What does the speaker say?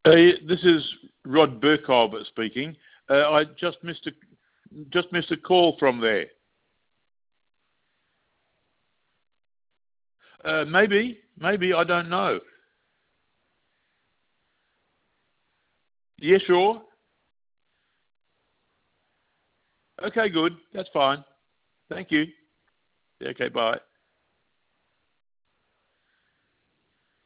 This is Rod Burkhalter speaking. I just missed a call from there. Maybe, I don't know. Yeah, sure. Okay, good. That's fine. Thank you. Okay, bye.